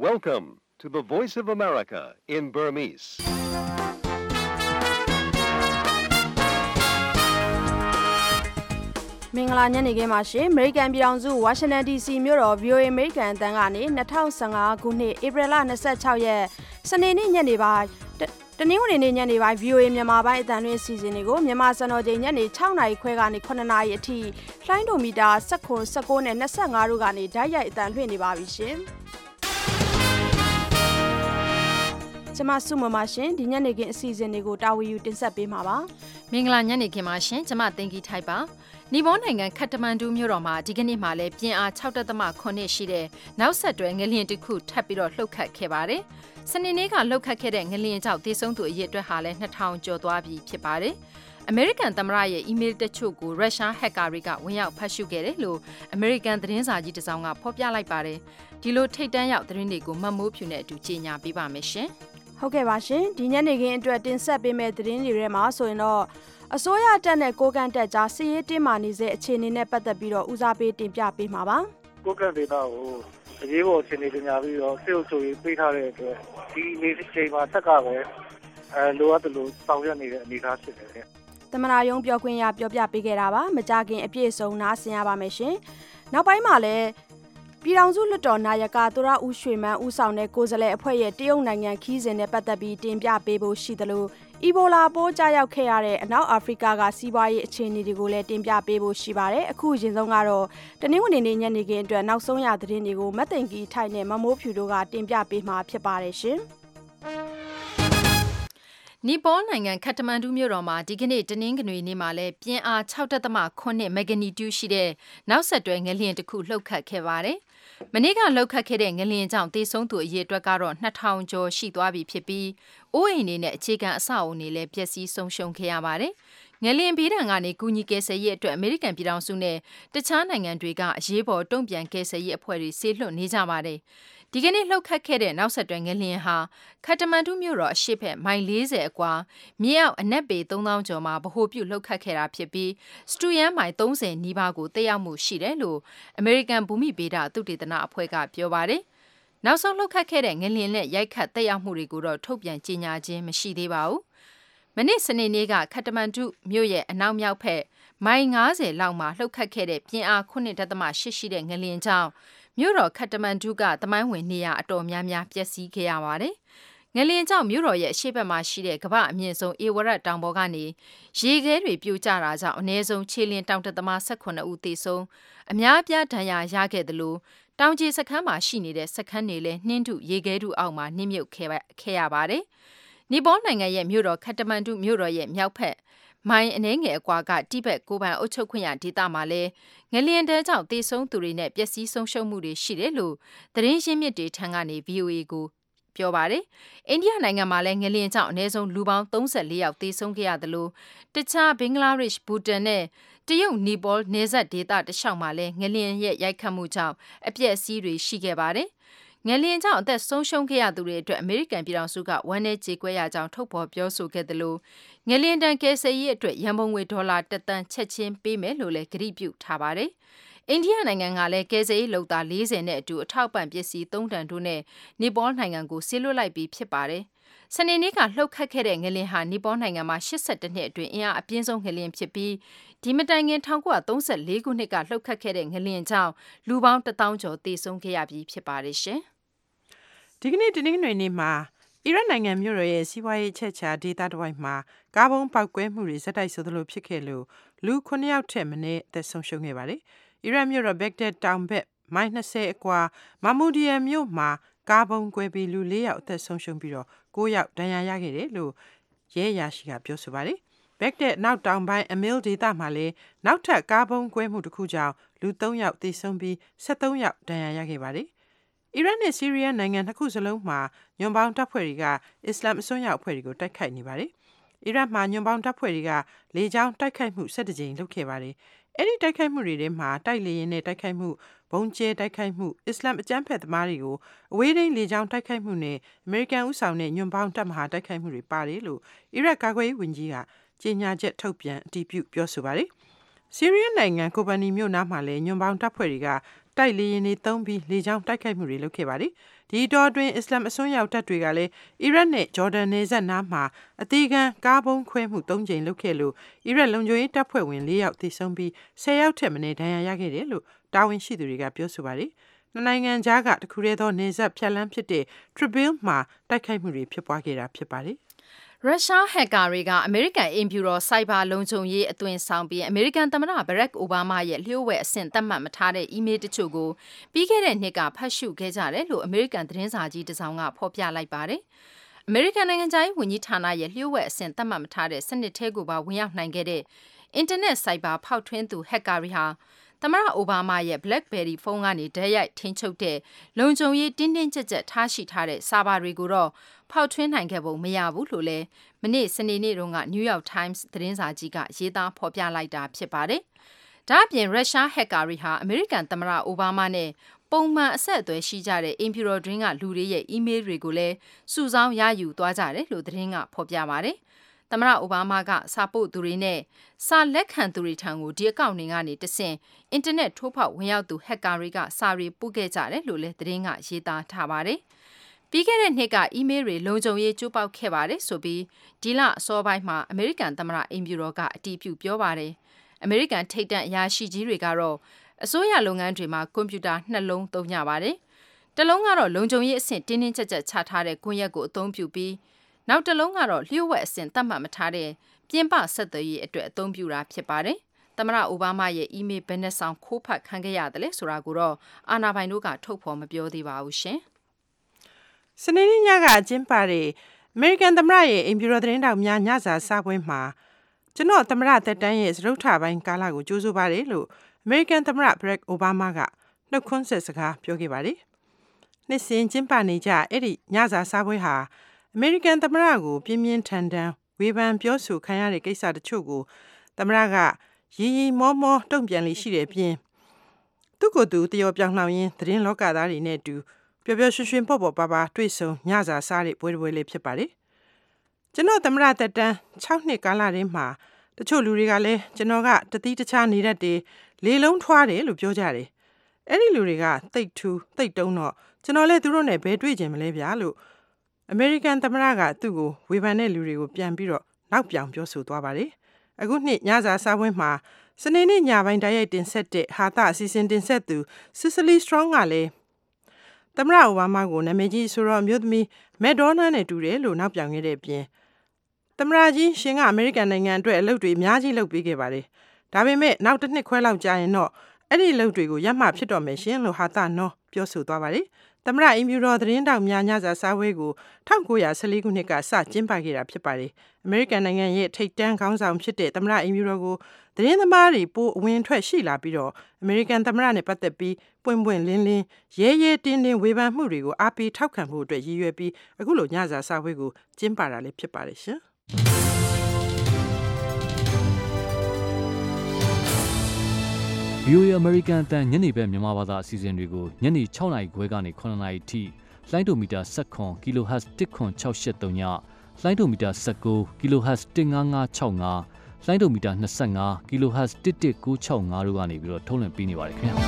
Welcome to the Voice of America in Burmese. ။မင်္ဂလာညနေခင်းပါရှင်။ American ပြည်ထောင်စု Washington DC မြို့တော် VOA American အသံကနေ2015ခုနှစ်ဧပြီလ26ရက်စနေနေ့ညနေပိုင်းတနင်္ဂနွေနေ့ညနေပိုင်း VOA မြန်မာပိုင်းအသံလွှင့်အစီအစဉ်တွေကိုမြန်မာစံတော်ချိန်ညနေ6နာရီခွဲကနေ9နာရီအထိလိုင်းဒိုမီတာ19နဲ့25တို့ကနေဓာတ်ရိုက်အသံလွှင့်နေပါပြီရှင်။ကျမစုမမရှင်ဒီညနေခင်းအစီအစဉ်တွေကိုတာဝန်ယူတင်ဆက်ပေးမှာပါ။မင်္ဂလာညနေခင်းပါရှင်။ကျမတင်ကြီးထိုက်ပါ။နီပေါနိုင်ငံခတ်တမန်ဒူမြို့တော်မှာဒီကနေ့မှလည်းပြင်းအား 6.9 ရှိတဲ့နောက်ဆက်တွဲငလျင်တစ်ခုထပ်ပြီးတော့လှုပ်ခတ်ခဲ့ပါတယ်။စနေနေ့ကလှုပ်ခတ်ခဲ့တဲ့ငလျင်ကြောင့်သေဆုံးသူအရေအတွက်ဟာလည်း2000ကျော်သွားပြီဖြစ်ပါတယ်။ အမေရိကန်သမ္မတရဲ့အီးမေးလ်တချို့ကိုရုရှားဟက်ကာတွေကဝင်ရောက်ဖတ်ရှုခဲ့တယ်လို့အမေရိကန်သတင်းစာကြီးတစ်စောင်ကဖော်ပြလိုက်ပါတယ်။ဒီလိုထိတ်တန့်ရောက်သတင်းတွေကိုမမိုးဖြူနဲ့အတူကြေညာပေးပါမယ်ရှင်။ဟုတ်ကဲ့ပါရှင်။ဒီညနေခင်းအတွက်တင်ဆက်ပေးမယ့်သတင်းတွေထဲမှာဆိုရင်တော့အစိုးရတပ်နဲ့ကိုကန့်တပ်ကြားစစ်ရေးတင်းမာနေစေအခြေအနေနဲ့ပတ်သက်ပြီးတော့ဦးစားပေးတင်ပြပေးမှာပါ။ကိုကန့်ဒေသကိုအရေးပေါ်အခြေအနေပညာပြီးတော့စစ်အုပ်ချုပ်ရေးပေးထားတဲ့အတွက်ဒီနေ့ချိန်မှာတက်ကပဲလိုအပ်တယ်လို့ဆောင်ရွက်နေတဲ့အနေအထားဖြစ်တယ်။သမ္မတရုံးပြောခွင့်ရပြောပြပေးခဲ့တာပါ။မကြခင်အပြည့်စုံနားဆင်ရပါမယ်ရှင်။နောက်ပိုင်းမှာလည်းပြည်ထောင်စုလွှတ်တော်နာယကသူရဦးရွှေမန်းဦးဆောင်တဲ့ကိုယ်စားလှယ်အဖွဲ့ရဲ့တရုတ်နိုင်ငံခီးစဉ်နဲ့ပတ်သက်ပြီးတင်ပြပေးဖို့ရှိသလိုအီဘိုလာပိုးကြားရောက်ခဲ့ရတဲ့အနောက်အာဖရိကကစီးပွားရေးအခြေအနေတွေကိုလည်းတင်ပြပေးဖို့ရှိပါတယ်။အခုအရင်ဆုံးကတော့တနင်္ဂနွေနေ့ညနေခင်းအတွက်နောက်ဆုံးရသတင်းတွေကိုမတ်သိန်ကီထိုက်နဲ့မမိုးဖြူတို့ကတင်ပြပေးမှာဖြစ်ပါတယ်ရှင်။နီပေါနိုင်ငံခတ်တမန်ဒူမြို့တော်မှာဒီကနေ့တနင်္ဂနွေနေ့မှာလည်းပြင်းအား 6.9 မက်ဂနီကျူရှိတဲ့နောက်ဆက်တွဲငလျင်တစ်ခုလှုပ်ခတ်ခဲ့ပါတယ်။မနေ့ကလှုပ်ခတ်ခဲ့တဲ့ငလျင်ကြောင့်သေဆုံးသူအရေအတွက်ကတော့2000ကျော်ရှိသွားပြီဖြစ်ပြီးအိုးအိမ်တွေနဲ့အခြေခံအဆောက်အအုံတွေလည်းပျက်စီးဆုံးရှုံးခဲ့ရပါတယ်။ငလျင်ဘေးဒဏ်ကနေကူညီကယ်ဆယ်ရေးအတွက်အမေရိကန်ပြည်ထောင်စုနဲ့တခြားနိုင်ငံတွေကအရေးပေါ်တုံ့ပြန်ကယ်ဆယ်ရေးအဖွဲ့တွေဆေးလွှတ်နေကြပါတယ်။ဒီကနေ့လှုပ်ခတ်ခဲ့တဲ့နောက်ဆက်တွဲငလျင်ဟာခတ်တမန်ဒူမြို့တော်အရှေ့ဘက်မိုင်40အကွာမြေအောက်အနက်ပေ3000ကျော်မှာဗဟိုပြုလှုပ်ခတ်ခဲ့တာဖြစ်ပြီးစတူယန်မိုင်30နီးပါးကိုတက်ရောက်မှုရှိတယ်လို့အမေရိကန်ဘူမိဗေဒသုတေသနအဖွဲ့ကပြောပါတယ်။နောက်ဆုံးလှုပ်ခတ်ခဲ့တဲ့ငလျင်နဲ့ရိုက်ခတ်တက်ရောက်မှုတွေကိုတော့ထုတ်ပြန်ကြေညာခြင်းမရှိသေးပါဘူး။မနေ့စနေနေ့ကခတ်တမန်ဒူမြို့ရဲ့အနောက်မြောက်ဘက်မိုင်90လောက်မှာလှုပ်ခတ်ခဲ့တဲ့ပြင်းအား 9.8 ရှိတဲ့ငလျင်ကြောင့်မြို့တော်ခတ်တမန်ဒူကသမိုင်းဝင်နေရာအတော်များများပျက်စီးခဲ့ရပါတယ်။ငလျင်ကြောင့်မြို့တော်ရဲ့အရှေ့ဘက်မှာရှိတဲ့ကမ္ဘာအမြင့်ဆုံးအေဝရက်တောင်ပေါ်ကနေရေခဲတွေပြိုကျတာကြောင့်အနည်းဆုံးခြေလျင်တောင်တက်သမား18ဦးသေဆုံးအများအပြားဒဏ်ရာရခဲ့တယ်လို့တောင်ကြီးစခန်းမှာရှိနေတဲ့စခန်းတွေလည်းနှင်းထုရေခဲထုအောက်မှာနှင်းမြုပ်ခဲ့ရပါတယ်။နီပေါနိုင်ငံရဲ့မြို့တော်ခတ်တမန်ဒူမြို့တော်ရဲ့မြောက်ဘက်မိုင်အနှဲငယ်အကွာကတိဘက်ကိုပိုင်အုပ်ချုပ်ခွင့်ရဒေသမှာလည်းငလျင်တဲကြောင့်သေဆုံးသူတွေနဲ့ပျက်စီးဆုံးရှုံးမှုတွေရှိတယ်လို့သတင်းရင်းမြစ်တွေထံကနေ VOA ကိုပြောပါတယ်။အိန္ဒိယနိုင်ငံမှာလည်းငလျင်ကြောင့်အနည်းဆုံးလူပေါင်း34ယောက်သေဆုံးခဲ့ရတယ်လို့တခြားဘင်္ဂလားဒေ့ရှ်ဘူတန်နဲ့တရုတ်နီပေါနယ်စပ်ဒေသတလျှောက်မှာလည်းငလျင်ရဲ့ရိုက်ခတ်မှုကြောင့်အပျက်အစီးတွေရှိခဲ့ပါတယ်။ငလျင်ကြောင့်အသက်ဆုံးရှုံးခဲ့ရသူတွေအတွက်အမေရိကန်ပြည်ထောင်စုကဝမ်းနည်းကြေကွဲရကြောင်းထုတ်ဖော်ပြောဆိုခဲ့တယ်လို့ငလျင်တန်ကယ်ဆယ်ရေးအတွက်ရန်ပုံငွေဒေါ်လာ1သန်းချက်ချင်းပေးမယ်လို့လည်းကတိပြုထားပါတယ်။အိန္ဒိယနိုင်ငံကလည်းကယ်ဆယ်ရေးလုပ်သား40နဲ့အတူအထောက်ပံ့ပစ္စည်း3တန်တို့နဲ့နီပေါနိုင်ငံကိုဆေးလွှတ်လိုက်ပြီးဖြစ်ပါတယ်။စနေနေ့ကလှုပ်ခတ်ခဲ့တဲ့ငလျင်ဟာနီပေါနိုင်ငံမှာ82နှစ်အတွင်းအင်အားအပြင်းဆုံးငလျင်ဖြစ်ပြီးဒီမတိုင်ခင်1934ခုနှစ်ကလှုပ်ခတ်ခဲ့တဲ့ငလျင်ကြောင့်လူပေါင်း1000ကျော်သေဆုံးခဲ့ရပြီးဖြစ်ပါတယ်ရှင်။ဒီကနေ့တနင်္ဂနွေနေ့မှာအီရတ်နိုင်ငံမြို့တော်ရဲ့စီးပွားရေးချက်ချာဒေသတစ်ဝိုက်မှာကားဘုံပေါက်ကွဲမှုတွေဇက်တိုက်ဆိုသလိုဖြစ်ခဲ့လို့လူ9ယောက်ထက်မနည်းအသက်ဆုံးရှုံးခဲ့ပါတယ်။အီရတ်မြို့တော်ဘက်ဂဒက်တောင်ဘက်မိုင်20အကွာမာမူဒီယာမြို့မှာကားဘုံကွဲပြီးလူ4ယောက်အသက်ဆုံးရှုံးပြီးတော့9ယောက်ဒဏ်ရာရခဲ့တယ်လို့ရဲအရာရှိကပြောဆိုပါတယ်။ဘက်ဂဒက်နောက်တောင်ပိုင်းအမီလ်ဒေသမှာလည်းနောက်ထပ်ကားဘုံကွဲမှုတစ်ခုကြောင့်လူ3ယောက်သေဆုံးပြီး73ယောက်ဒဏ်ရာရခဲ့ပါတယ်။အီရတ်နဲ့ဆီးရီးယားနိုင်ငံနှစ်ခုစလုံးမှာညွန့်ပေါင်းတပ်ဖွဲ့တွေကအစ္စလာမ်အစွန်းရောက်အဖွဲ့တွေကိုတိုက်ခိုက်နေပါတယ်။အီရတ်မှာညွန့်ပေါင်းတပ်ဖွဲ့တွေကလေကြောင်းတိုက်ခိုက်မှု17ကြိမ်လုပ်ခဲ့ပါတယ်။အဲ့ဒီတိုက်ခိုက်မှုတွေထဲမှာတိုက်လေယာဉ်နဲ့တိုက်ခိုက်မှုဘုံကျဲတိုက်ခိုက်မှုအစ္စလာမ်အကြမ်းဖက်သမားတွေကိုအဝေးထိန်းလေကြောင်းတိုက်ခိုက်မှုနဲ့အမေရိကန်ဦးဆောင်တဲ့ညွန့်ပေါင်းတပ်မဟာတိုက်ခိုက်မှုတွေပါတယ်လို့အီရတ်ကာကွယ်ရေးဝန်ကြီးကကြေညာချက်ထုတ်ပြန်အတည်ပြုပြောဆိုပါတယ်။ဆီးရီးယားနိုင်ငံကိုပနီမြို့နားမှာလည်းညွန်ပေါင်းတပ်ဖွဲ့တွေကတိုက်လေယာဉ်တွေသုံးပြီးလေကြောင်းတိုက်ခိုက်မှုတွေလုပ်ခဲ့ပါတယ်။ဒီတော့အတွင်းအစ္စလာမ်အစွန်းရောက်တပ်တွေကလည်းအီရတ်နဲ့ဂျော်ဒန်နယ်စပ်နားမှာအသေးခံကားပုံးခွဲမှု၃ကြိမ်လုပ်ခဲ့လို့အီရတ်လုံခြုံရေးတပ်ဖွဲ့ဝင်၄ယောက်သေဆုံးပြီး10ယောက်ထက်မနည်းဒဏ်ရာရခဲ့တယ်လို့တာဝန်ရှိသူတွေကပြောဆိုပါတယ်။နှစ်နိုင်ငံကြားကတခုတည်းသောနယ်စပ်ဖြတ်လမ်းဖြစ်တဲ့ထရဘီလ်မှာတိုက်ခိုက်မှုတွေဖြစ်ပွားခဲ့တာဖြစ်ပါတယ်။ရုရှားဟက်ကာတွေကအမေရိကန်အိမ်ဖြူတော်စိုက်ဘာလုံခြုံရေးအသွင်ဆောင်ပြီးအမေရိကန်သမ္မတဘရက်အိုဘားမားရဲ့လျှို့ဝှက်အဆင့်သတ်မှတ်မထားတဲ့အီးမေးလ်တချို့ကိုပြီးခဲ့တဲ့နှစ်ကဖတ်ရှုခဲ့ကြတယ်လို့အမေရိကန်သတင်းစာကြီးတစ်စောင်ကဖော်ပြလိုက်ပါတယ်။အမေရိကန်နိုင်ငံခြားရေးဝန်ကြီးဌာနရဲ့လျှို့ဝှက်အဆင့်သတ်မှတ်မထားတဲ့စနစ်ထဲကိုပါဝင်ရောက်နိုင်ခဲ့တဲ့အင်တာနက်စိုက်ဘာဖောက်ထွင်းသူဟက်ကာတွေဟာသမ္မတအိုဘားမားရဲ့ BlackBerry ဖုန်းကနေတိုက်ရိုက်ထိန်းချုပ်တဲ့လုံခြုံရေးတင်းတင်းကျပ်ကျပ်ထားရှိထားတဲ့စာပါတွေကိုတော့ဖောက်ထွင်းနိုင်ခဲ့ပုံမရဘူးလို့လည်းမနေ့စနေနေ့တုန်းက New York Times သတင်းစာကြီးကရေးသားဖော်ပြလိုက်တာဖြစ်ပါတယ်။ဒါ့အပြင်ရုရှားဟက်ကာတွေဟာအမေရိကန်သမ္မတအိုဘားမားနဲ့ပုံမှန်အဆက်အသွယ်ရှိကြတဲ့အိမ်ဖြူတော်တွင်းကလူတွေရဲ့အီးမေးလ်တွေကိုလည်းစုဆောင်းရယူသွားကြတယ်လို့သတင်းကဖော်ပြပါတယ်။သမ္မတအိုဘားမားကစာပို့သူတွေနဲ့စာလက်ခံသူတွေထံကိုဒီအကောင့်တွေကနေတဆင့်အင်တာနက်ထိုးဖောက်ဝင်ရောက်သူဟက်ကာတွေကစာတွေပို့ခဲ့ကြတယ်လို့လည်းသတင်းကရေးသားထားပါတယ်။ပြီးခဲ့တဲ့နှစ်ကအီးမေးလ်တွေလုံခြုံရေးကျိုးပေါက်ခဲ့ပါတယ်ဆိုပြီးဒီလအစောပိုင်းမှာအမေရိကန်သမ္မတအိမ်ဖြူတော်ကအတည်ပြုပြောပါတယ်။အမေရိကန်ထိပ်တန်းအရာရှိကြီးတွေကတော့အစိုးရလုပ်ငန်းတွေမှာကွန်ပျူတာ2လုံးသုံးကြပါတယ်။တစ်လုံးကတော့လုံခြုံရေးအဆင့်တင်းတင်းကျပ်ကျပ်ချထားတဲ့ကွန်ရက်ကိုအသုံးပြုပြီးနောက်တစ်လုံးကတော့လျှို့ဝှက်အဆင့်သတ်မှတ်မထားတဲ့ပြင်ပဆက်သွယ်ရေးအတွက်အသုံးပြုတာဖြစ်ပါတယ်။သမ္မတအိုဘားမားရဲ့အီးမေးလ်ဘယ်နှဆောင်ခိုးဖတ်ခံခဲ့ရတယ်လဲဆိုတာကိုတော့အာဏာပိုင်တို့ကထုတ်ဖော်မပြောသေးပါဘူးရှင်။စနေနေ့ညကကျင်းပတဲ့အမေရိကန်သမ္မတရဲ့အိမ်ဖြူတော်သတင်းတောက်များညစာစားပွဲမှာကျွန်တော်သမ္မတသက်တမ်းရဲ့စရုပ်ထပိုင်းကာလကိုကြိုးဆိုပါတယ်လို့အမေရိကန်သမ္မတဘရက်အိုဘားမားကနှုတ်ခွန်းဆက်စကားပြောခဲ့ပါတယ်။နှစ်စဉ်ကျင်းပနေကြအဲ့ဒီညစာစားပွဲဟာအမေရိကန်သမ္မတကိုပြင်းပြင်းထန်ထန်ဝေဖန်ပြောဆိုခံရတဲ့ကိစ္စတချို့ကိုသမ္မတကရီရီမောမောတုံ့ပြန်လိရှိတဲ့အပြင်သူ့ကိုယ်သူတယောပြောင်းလှောင်ရင်းသတင်းလောကသားတွေနဲ့အတူပျော်ပျော်ရွှင်ရွှင်ပေါ့ပေါ့ပါပါတွေ့ဆုံညစာစားတဲ့ပွဲလေးဖြစ်ပါတယ်။ကျွန်တော်သမ္မတသက်တမ်း6နှစ်ကာလတည်းမှာတချို့လူတွေကလည်းကျွန်တော်ကတတိတခြားနေတတ်တယ်လေလုံးထွားတယ်လို့ပြောကြတယ်။အဲ့ဒီလူတွေကတိတ်ထူတိတ်တုံးတော့ကျွန်တော်လည်းသူတို့နဲ့ဘယ်တွေ့ကြမလဲဗျာလို့အမေရိကန်သမ္မတကသူ့ကိုဝေဖန်တဲ့လူတွေကိုပြန်ပြီးတော့နောက်ပြောင်ပြောဆိုသွားပါတယ်။အခုနှစ်ညစာစားပွဲမှာစနေနေ့ညပိုင်းတိုက်ရိုက်တင်ဆက်တဲ့ဟာသအစီအစဉ်တင်ဆက်သူ Cicely Strong ကလည်းသမ္မတအိုဘားမားကိုနာမည်ကြီးဆိုတော့မျိုးသမီးမက်ဒေါနာနဲ့တူတယ်လို့နောက်ပြောင်ခဲ့တဲ့အပြင်သမ္မတကြီးရှင်ကအမေရိကန်နိုင်ငံအတွက်အလုပ်တွေအများကြီးလုပ်ပေးခဲ့ပါတယ်။ဒါပေမဲ့နောက်တစ်နှစ်ခွဲလောက်ကြာရင်တော့အဲ့ဒီအလုပ်တွေကိုရပ်မှဖြစ်တော့မယ်ရှင်လို့ဟာသနော်ပြောဆိုသွားပါတယ်။သမ္မတအင်ဖြူတော်သတင်းတောက်များညစာစားပွဲကို1914ခုနှစ်ကစကျင်းပခဲ့တာဖြစ်ပါတယ်။အမေရိကန်နိုင်ငံရဲ့ထိပ်တန်းခေါင်းဆောင်ဖြစ်တဲ့သမ္မတအင်ဖြူတော်ကိုသတင်းသမားတွေပိုအဝင်ထွက်ရှိလာပြီးတော့အမေရိကန်သမ္မတနဲ့ပတ်သက်ပြီးပွင့်ပွင့်လင်းလင်းရဲရဲတင်းတင်းဝေဖန်မှုတွေကိုအားပေးထောက်ခံဖို့အတွက်ရည်ရွယ်ပြီးအခုလိုညစာစားပွဲကိုကျင်းပတာလည်းဖြစ်ပါတယ်ရှင်။ VOA American အတန်ညနေဘက်မြန်မာဘာသာအစီအစဉ်တွေကိုညနေ6:00 နာရီခွဲကနေ9:00 နာရီထိလိုင်းဒိုမီတာ19 kHz 10683ညလိုင်းဒိုမီတာ19 kHz 15565လိုင်းဒိုမီတာ25 kHz 11965တို့ကနေပြီးတော့ထုတ်လွှင့်ပေးနေပါတယ်ခင်ဗျာ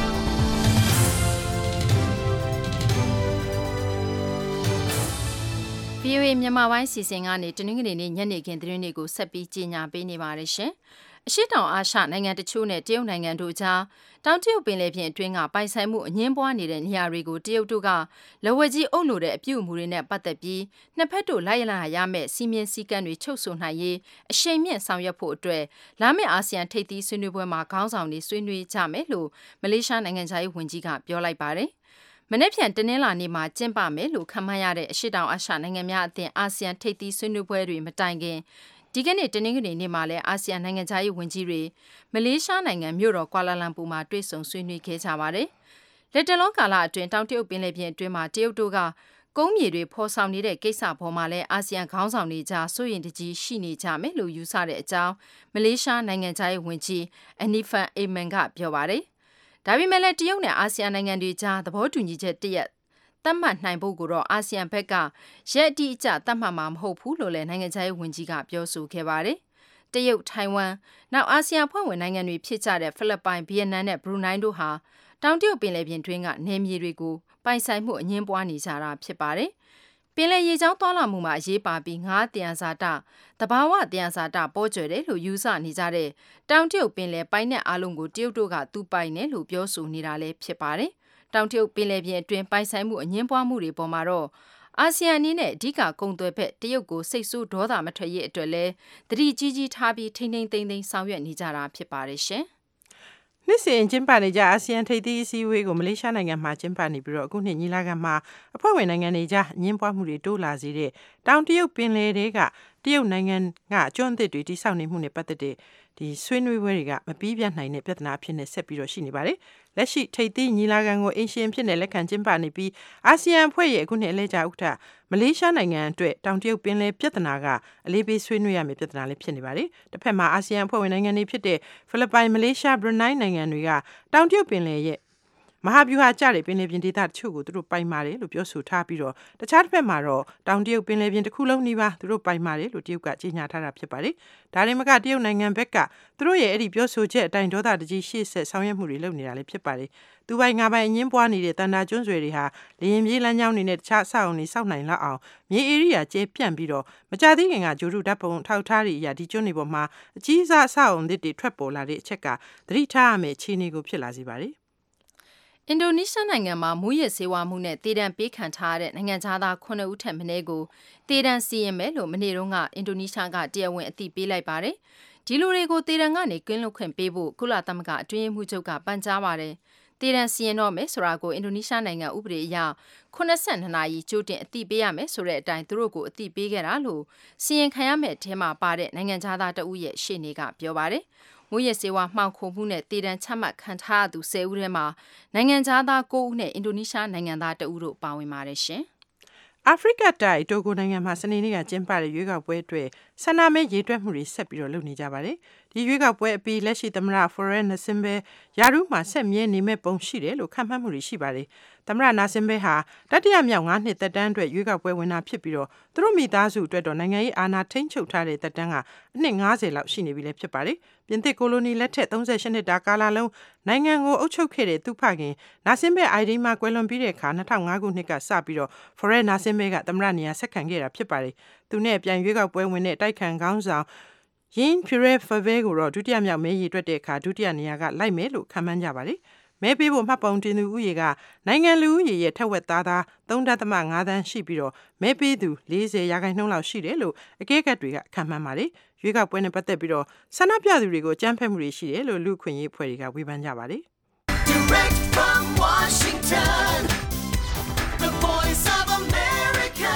VOA မြန်မာပိုင်းစီစဉ်ကနေတနင်္ဂနွေနေ့ညနေခင်းသတင်းတွေကိုဆက်ပြီးကြီးညာပေးနေပါတယ်ရှင်။အရှေ့တောင်အာရှနိုင်ငံတချို့နဲ့တရုတ်နိုင်ငံတို့ကြားတောင်တရုတ်ပင်လယ်ပြင်အတွင်းကပိုင်ဆိုင်မှုအငြင်းပွားနေတဲ့နေရာတွေကိုတရုတ်တို့ကလက်ဝဲကြီးအုပ်လို့တဲ့အပြုအမူတွေနဲ့ပတ်သက်ပြီးနှစ်ဖက်တို့လိုက်လာရမယ့်စီမင်းစည်းကမ်းတွေချုပ်ဆိုနိုင်ရေးအရှိန်မြင့်ဆောင်ရွက်ဖို့အတွက်လာမယ့်အာဆီယံထိပ်သီးဆွေးနွေးပွဲမှာခေါင်းဆောင်တွေဆွေးနွေးကြမယ်လို့မလေးရှားနိုင်ငံခြားရေးဝန်ကြီးကပြောလိုက်ပါတယ်။မနေ့ဖြန်တနင်္လာနေ့မှာကျင်းပမယ်လို့ခန့်မှန်းရတဲ့အရှေ့တောင်အာရှနိုင်ငံများအသင်းအာဆီယံထိပ်သီးဆွေးနွေးပွဲတွေမတိုင်ခင်ဒီကနေ့တနင်္ဂနွေနေ့မှာလည်းအာဆီယံနိုင်ငံခြားရေးဝန်ကြီးတွေမလေးရှားနိုင်ငံမြို့တော်ကွာလာလမ်ပူမှာတွေ့ဆုံဆွေးနွေးခဲ့ကြပါတယ်။လက်တလုံးကာလအတွင်းတောင်တရုတ်ပင်လယ်ပြင်အတွင်းမှာတရုတ်တို့ကကုန်းမြေတွေဖော်ဆောင်နေတဲ့ကိစ္စပေါ်မှာလည်းအာဆီယံခေါင်းဆောင်တွေကြားစိုးရိမ်တကြီးရှိနေကြမယ်လို့ယူဆတဲ့အကြောင်းမလေးရှားနိုင်ငံခြားရေးဝန်ကြီးအနီဖန်အေမန်ကပြောပါတယ်။ဒါပေမဲ့လည်းတရုတ်နဲ့အာဆီယံနိုင်ငံတွေကြားသဘောတူညီချက်တရက်သတ်မှတ်နိုင်ဖို့ကိုတော့အာဆီယံဘက်ကရက်အတိအကျသတ်မှတ်မှာမဟုတ်ဘူးလို့လည်းနိုင်ငံခြားရေးဝန်ကြီးကပြောဆိုခဲ့ပါတယ်။တရုတ်ထိုင်ဝမ်နောက်အာဆီယံဖွဲ့ဝင်နိုင်ငံတွေဖြစ်ကြတဲ့ဖိလစ်ပိုင်ဗီယက်နမ်နဲ့ဘရူနိုင်းတို့ဟာတောင်တရုတ်ပင်လယ်ပြင်တွင်းကနယ်မြေတွေကိုပိုင်ဆိုင်မှုအငြင်းပွားနေကြတာဖြစ်ပါတယ်ပင်လယ်ရေကြောင်းသွားလာမှုမှာအရေးပါပြီးငါးတယံဇာတတဘာဝတယံဇာတပေါ်ကျွယ်တယ်လို့ယူဆနေကြတဲ့တောင်တရုတ်ပင်လယ်ပိုင်နက်အားလုံးကိုတရုတ်တို့ကသူ့ပိုင်တယ်လို့ပြောဆိုနေတာလည်းဖြစ်ပါတယ်တောင်တရုတ်ပင်လယ်ပြင်အတွင်းပိုင်ဆိုင်မှုအငြင်းပွားမှုတွေပေါ်မှာတော့အာဆီယံအနေနဲ့အဓိကကုန်သွယ်ဘက်တရုတ်ကိုစိတ်ဆိုးဒေါသမထွက်ရေးအတွက်လဲသတိကြီးကြီးထားပြီးထိမ့်သိမ်းဆောင်ရွက်နေကြတာဖြစ်ပါတယ်ရှင်နှစ်စဉ်ကျင်းပနေကြအာဆီယံထိပ်သီးအစည်းအဝေးကိုမလေးရှားနိုင်ငံမှာကျင်းပနေပြီးတော့အခုနှစ်ညီလာခံမှာအဖွဲ့ဝင်နိုင်ငံတွေကြားအငြင်းပွားမှုတွေတိုးလာစေတဲ့တောင်တရုတ်ပင်လယ်တွေကတရုတ်နိုင်ငံကကျွန်းသစ်တွေတိစောက်နေမှုနဲ့ပတ်သက်တဲ့ဒီဆွေးနွေးပွဲတွေကမပြီးပြတ်နိုင်တဲ့ပြဿနာအဖြစ်နဲ့ဆက်ပြီးတော့ရှိနေပါတယ်။လက်ရှိထိပ်သီးညီလာခံကိုအင်ရှင်ဖြစ်နေလက်ခံကျင်းပနေပြီးအာဆီယံအဖွဲ့ရဲ့အခုနှစ်အလဲကျဥက္ကဋ္ဌမလေးရှားနိုင်ငံအတွက်တောင်တရုတ်ပင်လယ်ပြဿနာကအလေးပေးဆွေးနွေးရမယ့်ပြဿနာလေးဖြစ်နေပါတယ်။တစ်ဖက်မှာအာဆီယံအဖွဲ့ဝင်နိုင်ငံတွေဖြစ်တဲ့ဖိလစ်ပိုင်မလေးရှားဘရူနိုင်းနိုင်ငံတွေကတောင်တရုတ်ပင်လယ်ရဲ့မဟာဗျူဟာကျတဲ့ပင်လယ်ပြင်ဒေသတချို့ကိုသူတို့ပိုင်ပါတယ်လို့ပြောဆိုထားပြီးတော့တခြားတစ်ဖက်မှာတော့တောင်တရုတ်ပင်လယ်ပြင်တစ်ခုလုံးနီးပါးသူတို့ပိုင်ပါတယ်လို့တရုတ်ကကြေညာထားတာဖြစ်ပါတယ်။ဒါရင်မကတရုတ်နိုင်ငံဘက်ကသူတို့ရဲ့အဲ့ဒီပြောဆိုချက်အတိုင်းဒေါသတကြီးရှေ့ဆက်ဆောင်ရွက်မှုတွေလုပ်နေတာလည်းဖြစ်ပါတယ်။သူပိုင်ငါပိုင်အငင်းပွားနေတဲ့တန်တာကျွန်းဆွယ်တွေဟာလေရင်ပြေးလမ်းကြောင်းတွေနဲ့တခြားအဆောက်အုံတွေစောက်နိုင်လောက်အောင်မြေဧရိယာကျဲပြန့်ပြီးတော့မကြသေးခင်ကဂျိုရုဓာတ်ပုံထောက်ထားတွေအရာဒီကျွန်းတွေပေါ်မှာအကြီးစားအဆောက်အုံတွေထွက်ပေါ်လာတဲ့အချက်ကသတိထားရမယ့်အခြေအနေကိုဖြစ်လာစေပါတယ်။အင်ဒိုနီးရှားနိုင်ငံမှာမူးယစ်ဆေးဝါးမှုနဲ့တည်တံပေးခံထားရတဲ့နိုင်ငံသား9ဦးထက်မနည်းကိုတည်တံစီရင်မယ်လို့မနေ့တုန်းကအင်ဒိုနီးရှားကတရားဝင်အသိပေးလိုက်ပါတယ်။ဒီလူတွေကိုတည်တံကနေကင်းလွတ်ခွင့်ပေးဖို့ကုလသမဂ္ဂအတွင်းရေးမှူးချုပ်ကပန်ကြားပါတယ်။တည်တံစီရင်တော့မယ်ဆိုတာကိုအင်ဒိုနီးရှားနိုင်ငံဥပဒေအရ82နာရီကြိုတင်အသိပေးရမယ်ဆိုတဲ့အတိုင်းသူတို့ကိုအသိပေးခဲ့တာလို့စီရင်ခံရမယ့်ထဲမှာပါတဲ့နိုင်ငံသားတဦးရဲ့ရှေ့နေကပြောပါတယ်။မူရစေဝါမှောင်ခိုမှုနဲ့တည်တံချမှတ်ခံထားသူ10ဦးထဲမှာနိုင်ငံသား9ဦးနဲ့အင်ဒိုနီးရှားနိုင်ငံသား2ဦးတို့ပါဝင်ပါတယ်ရှင်။အာဖရိကတိုင်တိုဂိုနိုင်ငံမှာစနေနေ့ကကျင်းပတဲ့ရွေးကောက်ပွဲအတွက်ဆန္ဒမဲရေတွက်မှုတွေဆက်ပြီးတော့လုပ်နေကြပါတယ်။ဒီရွေးကောက်ပွဲအပြီးလက်ရှိသမ္မတဖော်ရဲနာဆင်ဘဲယာရုမှာဆက်မြဲနေမဲ့ပုံရှိတယ်လို့ခန့်မှန်းမှုတွေရှိပါတယ်။သမ္မတနာဆင်ဘဲဟာတတိယမြောက်9နှစ်သက်တမ်းအတွက်ရွေးကောက်ပွဲဝင်တာဖြစ်ပြီးတော့သူတို့မိသားစုအတွက်တော့နိုင်ငံရေးအာဏာထိန်းချုပ်ထားတဲ့သက်တမ်းကအနှစ်90လောက်ရှိနေပြီလည်းဖြစ်ပါတယ်။ပြင်သစ်ကိုလိုနီလက်ထက်38နှစ်တာကာလလုံးနိုင်ငံကိုအုပ်ချုပ်ခဲ့တဲ့သူဖခင်နာဆင်ဘဲအိုင်ဒီမှာကွယ်လွန်ပြီးတဲ့အခါ2005ခုနှစ်ကစပြီးတော့ဖော်ရဲနာဆင်ဘဲကသမ္မတနေရာဆက်ခံခဲ့တာဖြစ်ပါတယ်။သူနဲ့ပြန်ရွေးကောက်ပွဲဝင်တဲ့တိုက်ခံခေါင်းဆောင်ယင်းဖရဲဖဗဲကိုတော့ဒုတိယမြောက်မဲရည်တွက်တဲ့အခါဒုတိယနေရာကလိုက်မယ်လို့ခန့်မှန်းကြပါတယ်။မဲပေးဖို့မှတ်ပုံတင်သူဦးရေကနိုင်ငံလူဦးရေရဲ့ထက်ဝက်သား3.5 သန်းရှိပြီးတော့မဲပေးသူ40% လောက်ရှိတယ်လို့အကဲခတ်တွေကခန့်မှန်းပါတယ်။ရွေးကောက်ပွဲနဲ့ပတ်သက်ပြီးတော့ဆန္ဒပြသူတွေကိုကြမ်းဖက်မှုတွေရှိတယ်လို့လူ့ခွင့်ရေးအဖွဲ့တွေကဝေဖန်ကြပါတယ်။ Direct from Washington, the voice of America,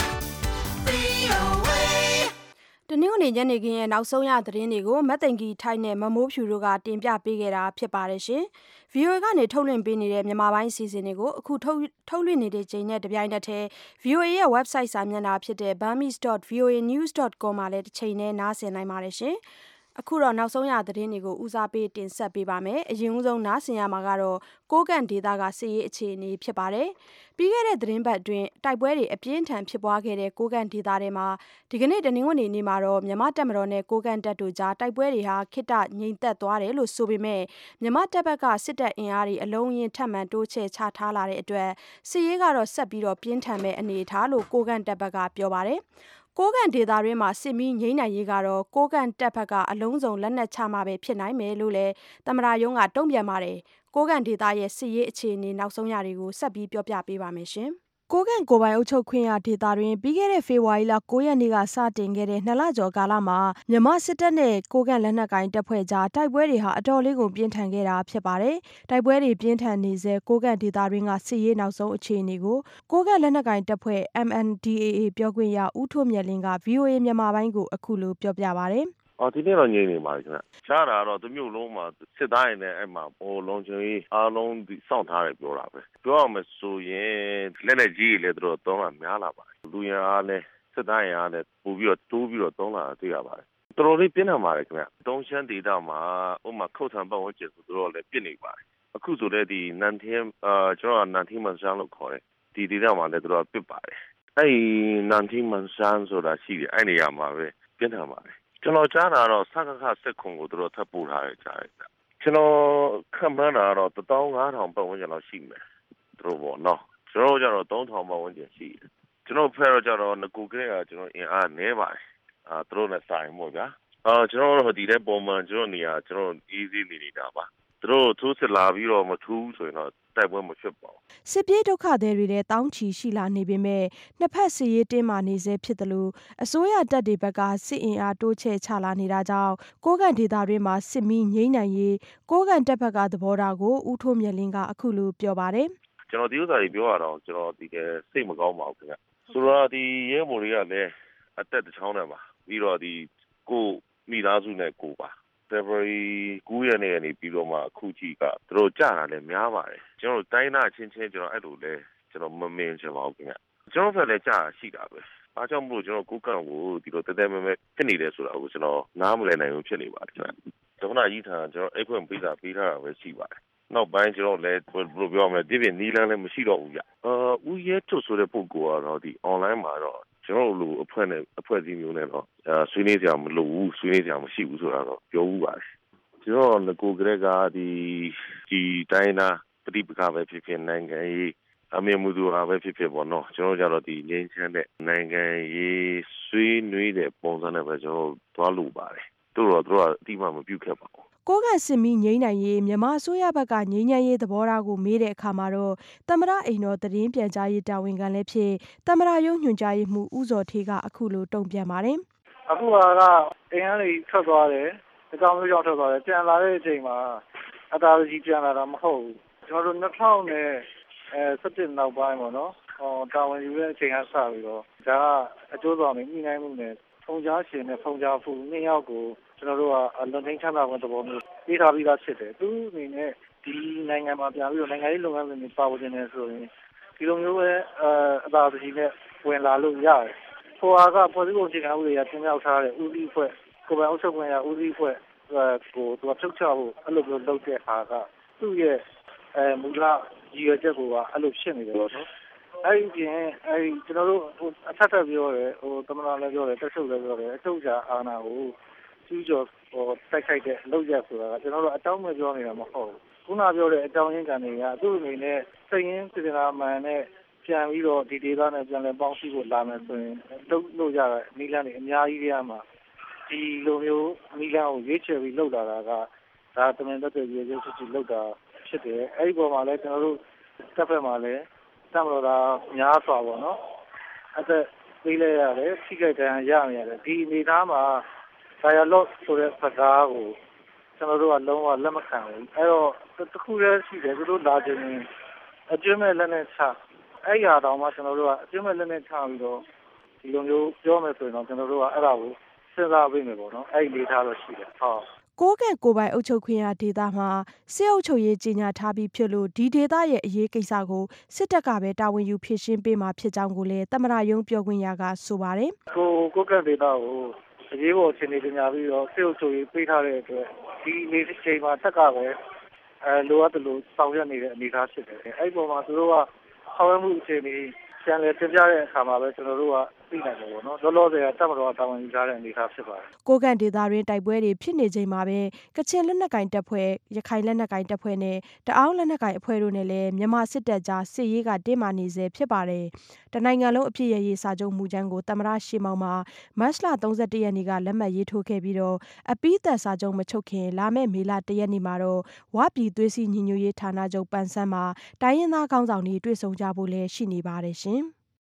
VOA တနင်္ဂနွေညနေခင်းရဲ့နောက်ဆုံးရသတင်းတွေကိုမတ်သိန်ကီထိုက်နဲ့မမိုးဖြူတို့ကတင်ပြပေးခဲ့တာဖြစ်ပါတယ်ရှင်။ VOA ကနေထုတ်လွှင့်ပေးနေတဲ့မြန်မာပိုင်းအစီအစဉ်တွေကိုအခုထုတ်လွှင့်နေတဲ့ချိန်နဲ့တပြိုင်နက်တည်း VOA ရဲ့ website စာမျက်နှာဖြစ်တဲ့ burmese.voanews.com မှာလည်းတစ်ချိန်နဲ့နားဆင်နိုင်ပါတယ်ရှင်။အခုတော့နောက်ဆုံးရသတင်းတွေကိုဦးစားပေးတင်ဆက်ပေးပါမယ်။အရင်ဆုံးနားဆင်ရမှာကတော့ကိုးကန့်ဒေသကစစ်ရေးအခြေအနေဖြစ်ပါတယ်။ပြီးခဲ့တဲ့သတင်းပတ်အတွင်းတိုက်ပွဲတွေအပြင်းထန်ဖြစ်ပွားခဲ့တဲ့ကိုးကန့်ဒေသထဲမှာဒီကနေ့တနင်္ဂနွေနေ့မှာတော့မြန်မာတပ်မတော်နဲ့ကိုးကန့်တပ်တို့ကြားတိုက်ပွဲတွေဟာခိတငြိမ်သက်သွားတယ်လို့ဆိုပေမဲ့မြန်မာတပ်ဘက်ကစစ်တပ်အင်အားတွေအလုံးအင်းထပ်မံတိုးချဲ့ချထားလာတဲ့အတွက်စစ်ရေးကတော့ဆက်ပြီးတော့ပြင်းထန်မဲ့အနေအထားလို့ကိုးကန့်တပ်ဘက်ကပြောပါတယ်။ကိုးကန့်ဒေသတွင်းမှာစစ်မီးငြိမ်းနိုင်ရေးကတော့ကိုးကန့်တပ်ဘက်ကအလုံးစုံလက်နက်ချမှာပဲဖြစ်နိုင်မယ်လို့လည်းသမ္မတရုံးကတုံ့ပြန်ပါတယ်။ကိုးကန့်ဒေသရဲ့စစ်ရေးအခြေအနေနောက်ဆုံးရတွေကိုဆက်ပြီးပြောပြပေးပါမယ်ရှင်။ကိုးကန့်ကိုယ်ပိုင်အုပ်ချုပ်ခွင့်ရဒေသတွင်ပြီးခဲ့တဲ့ဖေဖော်ဝါရီလ9ရက်နေ့ကစတင်ခဲ့တဲ့2လကျော်ကာလမှာမြန်မာစစ်တပ်နဲ့ကိုးကန့်လက်နက်ကိုင်တပ်ဖွဲ့ကြားတိုက်ပွဲတွေဟာအတော်လေးကိုပြင်းထန်ခဲ့တာဖြစ်ပါတယ်။တိုက်ပွဲတွေပြင်းထန်နေစေကိုးကန့်ဒေသတွင်းကစစ်ရေးနောက်ဆုံးအခြေအနေကိုကိုးကန့်လက်နက်ကိုင်တပ်ဖွဲ့ MNDAA ပြောခွင့်ရဦးထွန်းမြတ်လင်းက VOA မြန်မာပိုင်းကိုအခုလိုပြောပြပါတယ်။ဒီနေ့တော့ငြိမ်နေပါပြီခင်ဗျ။ရှားတာတော့တစ်မျိုးလုံးမှာစစ်သားတွေနဲ့အဲ့မှာလုံခြုံရေးအားလုံးစောင့်ထားတယ်ပြောတာပဲ။ပြောရမယ်ဆိုရင်လက်နဲ့ကြီးတွေလည်းသူတို့သုံးတာများလာပါတယ်။လူရန်အားလည်းစစ်သားရန်အားလည်းပို့ပြီးတော့တိုးပြီးတော့သုံးလာတာတွေ့ရပါတယ်။တော်တော်လေးပြင်းထန်ပါတယ်ခင်ဗျ။တုံးရှမ်းဒေသမှာဥမာခုတ်ထံပတ်ဝန်းကျင်ဆိုသူတို့လည်းပြစ်နေပါတယ်။အခုဆိုလည်းဒီနန်ထင်းကျွန်တော်ကနန်ထင်းမန်ဆန်းလို့ခေါ်တယ်။ဒီဒေသမှာလည်းသူတို့ပြစ်ပါတယ်။အဲ့နန်ထင်းမန်ဆန်းဆိုတာရှိတယ်။အဲ့နေရာမှာပဲပြင်းထန်ပါတယ်ကျွန်တော်ကြားတာတော့စကခစစ်ခုံကိုသူတို့ထပ်ပို့ထားတယ်ကြားတယ်ကျွန်တော်ခံမှန်းတာတော့15000ပတ်ဝန်းကျင်လောက်ရှိမယ်သူတို့ပေါ့နော်ကျွန်တော်ကြတော့3000ပတ်ဝန်းကျင်ရှိတယ်ကျွန်တော်ဖဲတော့ကြတော့ငကူကလေးကကျွန်တော်အင်အားနည်းပါတယ်သူတို့နဲ့ဆိုင်ပေါ့ဗျာကျွန်တော်တို့ဒီတဲ့ပုံမှန်ကျွန်တော်နေရာကျွန်တော် easy နေတာပါသူတို့ထိုးစစ်လာပြီးတော့မထူးဆိုရင်တော့တိုက်ပွဲမဖြစ်ပါဘူးစစ်ပြေးဒုက္ခသည်တွေလည်းတောင်းချီရှိလာနေပေမဲ့နှစ်ဖက်စစ်ရေးတင်းမာနေဆဲဖြစ်တယ်လို့အစိုးရတပ်တွေဘက်ကစစ်အင်အားတိုးချဲ့ချလာနေတာကြောင့်ကိုးကန့်ဒေသတွင်းမှာစစ်မီးငြိမ်းနိုင်ရေးကိုးကန့်တပ်ဘက်ကသဘောထားကိုဦးထိုးမြတ်လင်းကအခုလိုပြောပါတယ်ကျွန်တော်ဒီဥစ္စာတွေပြောရတော့ကျွန်တော်ဒီကစိတ်မကောင်းပါဘူးခင်ဗျဆိုတော့ဒီရဲဘော်တွေကလည်းအသက်တစ်ချောင်းနဲ့ပါပြီးတော့ဒီကိုမိသားစုနဲ့ကိုပါFebruary 9 ရက်နေ့ကနေပြီးတော့မှအခုကြီးကသူတို့ကြာတာလည်းများပါတယ်ကျွန်တော်တိုင်းသားချင်းချင်းကျွန်တော်အဲ့လိုလဲကျွန်တော်မမင်းချင်ပါဘူးခင်ဗျကျွန်တော်ဖက်လည်းကြာရှိတာပဲအားကြောင့်မို့ကျွန်တော်ကိုကန့်ကိုဒီလိုတဲတဲမဲမဲဖြစ်နေတယ်ဆိုတာကိုကျွန်တော်နားမလည်နိုင်ဘူးဖြစ်နေပါတယ်ခင်ဗျဒုက္ခနာကြီးထံကျွန်တော်အိတ်ခွင့်ပေးတာပဲရှိပါတယ်နောက်ပိုင်းကျွန်တော်လည်းဘယ်လိုပြောမလဲဒီပြင်နီးလန်းလည်းမရှိတော့ဘူးကြဦးရဲထုတ်ဆိုတဲ့ပုံကတော့ဒီ online မှာတော့ကျွန်တော်တို့အဖွဲ့အစည်းမျိုးနဲ့တော့ဆွေးနွေးကြမလို့ဆွေးနွေးကြမရှိဘူးဆိုတာတော့ပြောဦးပါတယ်ကျွန်တော်ငကိုကလေးကဒီတိုင်းနာပဋိပက္ခပဲဖြစ်ဖြစ်နိုင်ငံရေးအမြင်မှုတို့ပဲဖြစ်ဖြစ်ပေါ့နော်ကျွန်တော်ကြတော့ဒီငင်းချမ်းတဲ့နိုင်ငံရေးဆွေးနွေးတဲ့ပုံစံနဲ့ပဲကျွန်တော်သွားလို့ပါတယ်သူတို့ကအတိအမှမပြုတ်ခဲ့ပါဘူးကိုးကန့်စစ်မီးငြိမ်းနိုင်ရေးမြန်မာအစိုးရဘက်ကငြိမ်းချမ်းရေးသဘောထားကိုမေးတဲ့အခါမှာတော့သမ္မတအိမ်တော်သတင်းပြန်ကြားရေးတာဝန်ခံလည်းဖြစ်သမ္မတရုံးညွှန်ကြားရေးမှူးဦးဇော်ဌေးကအခုလိုတုံ့ပြန်ပါတယ်အခုကအင်အားတွေထွက်သွားတယ်အကြောင်းမျိုးကြောင့်ထွက်သွားတယ်ပြန်လာတဲ့အချိန်မှာအသာကြီးပြန်လာတာမဟုတ်ဘူးကျွန်တော်တို့2017နောက်ပိုင်းပေါ့နော်တာဝန်ယူတဲ့အချိန်ကစပြီးတော့ဒါကအကျိုးဆောင်နေညှိနှိုင်းမှုနဲ့ဖုန်ကြားရှင်နဲ့ဖုန်ကြားဖူနှစ်ယောက်ကိုကျွန်တော်တို့ကလုံထိန်ချမ်းသာဝင်သဘောမျိုးပေးထားပြီးသားဖြစ်တယ်သူအနေနဲ့ဒီနိုင်ငံမှာပြန်ပြီးတော့နိုင်ငံရေးလုပ်ငန်းစဉ်တွေပါဝင်နေဆိုရင်ဒီလိုမျိုးပဲအသာကြီးနဲ့ဝင်လာလို့ရတယ်ဟိုကပေါ်စီကိုအခြေခံဥပဒေရတင်ပြထားတဲ့ဦးစီးအဖွဲ့ကိုယ်ပိုင်အုပ်ချုပ်ခွင့်ရဦးစီးအဖွဲ့ကိုသူကထုတ်ချဖို့အဲ့လိုမျိုးလုပ်တဲ့ဟာကသူ့ရဲ့မူလရည်ရွယ်ချက်ကိုအဲ့လိုဖြစ်နေတယ်ပေါ့နော်အဲ့ဒီပြင်ကျွန်တော်တို့အထက်ထပ်ပြောတယ်သမ္မတလည်းပြောတယ်တက်ချုပ်လည်းပြောတယ်အချုပ်ချာအာဏာကိုကျူးကျော်တိုက်ခိုက်တဲ့အလုပ်ရဆိုတာကကျွန်တော်တို့အတောင်းမဲ့ပြောနေတာမဟုတ်ဘူးခုနပြောတဲ့အကြောင်းရင်းကန်တွေကသူ့အနေနဲ့စိတ်ရင်းစေတနာမှန်နဲ့ပြန်ပြီးတော့ဒီဒေသနဲ့ပြန်လည်ပေါင်းစည်းဖို့လာမယ်ဆိုရင်လုပ်လို့ရတဲ့နီလန်းတွေအများကြီးတည်းမှာဒီလိုမျိုးနီလန်းကိုရွေးချယ်ပြီးလုပ်လာတာကဒါတမန်တော်ရဲ့ရွေးချယ်ပြီးလုပ်တာဖြစ်တယ်အဲ့ဒီပေါ်မှာလည်းကျွန်တော်တို့တစ်ဖက်မှာလည်းတမတော်သားများစွာပေါ့နော်အဲ့ဒါပြေးလဲရတယ်ထိခိုက်ဒဏ်ရာရရတယ်ဒီအနေသားမှာ dialogue ဆိုတဲ့စကားကိုကျွန်တော်တို့ကလုံးဝလက်မခံဘူးအဲ့တော့တခုတည်းရှိတယ်သူတို့လာခြင်းအကျွမ်းမဲ့လက်နဲ့ချအဲ့ရတောင်မှကျွန်တော်တို့ကအကျွမ်းမဲ့လက်နဲ့ချပြီးတော့ဒီလိုမျိုးပြောမယ်ဆိုရင်တော့ကျွန်တော်တို့ကအဲ့ဒါကိုစဉ်းစားပေးမယ်ပေါ့နော်အဲ့ဒီလေးထားလို့ရှိတယ်ဟုတ်ကိုးကန့်ကိုယ်ပိုင်အုပ်ချုပ်ခွင့်ရဒေသမှာစစ်အုပ်ချုပ်ရေးကြီးညာထားပြီးဖြစ်လို့ဒီဒေသရဲ့အရေးကိစ္စကိုစစ်တပ်ကပဲတာဝန်ယူဖြေရှင်းပေးမှာဖြစ်ကြောင်းကိုလည်းသမ္မတရုံးပြောခွင့်ရကဆိုပါတယ်ကိုးကန့်ဒေသကိုအရေးပေါ်အခြေအနေပညာပြီးတော့စစ်အုပ်ချုပ်ရေးပေးထားတဲ့အတွက်ဒီနေ့ချိန်မှာတက်ကပဲလိုအပ်တယ်လို့ဆောင်ရွက်နေတဲ့အနေအထားဖြစ်တယ်အဲ့ဒီပုံမှာသူတို့ကဆောင်ရွက်မှုအခြေအနေပြန်လည်တင်ပြတဲ့အခါမှာပဲကျွန်တော်တို့ကသိနိုင်တယ်ပေါ့နော်လောလောဆယ်ကတပ်မတော်ကတာဝန်ယူထားတဲ့အနေအထားဖြစ်ပါတယ်ကိုးကန့်ဒေသတွင်းတိုက်ပွဲတွေဖြစ်နေချိန်မှာပဲကချင်လက်နက်ကိုင်တပ်ဖွဲ့ရခိုင်လက်နက်ကိုင်တပ်ဖွဲ့နဲ့တအောင်းလက်နက်ကိုင်အဖွဲ့တို့နဲ့လည်းမြန်မာစစ်တပ်ကြားစစ်ရေးကတင်းမာနေဆဲဖြစ်ပါတယ်တနိုင်ငံလုံးအပြည့်ရရေးစာချုပ်မူကြမ်းကိုသမ္မတရှီမောင်မှာမတ်လ31ရက်နေ့ကလက်မှတ်ရေးထိုးခဲ့ပြီးတော့အပိသက်စာချုပ်မချုပ်ခင်လာမယ့်မေလ1ရက်နေ့မှာတော့ဝပြည်သွေးစည်းညီညွတ်ရေးဌာနချုပ်ပန်ဆန်းမှာတိုင်းရင်းသားခေါင်းဆောင်တွေတွေ့ဆုံကြဖို့လည်းရှိနေပါတယ်ရှင်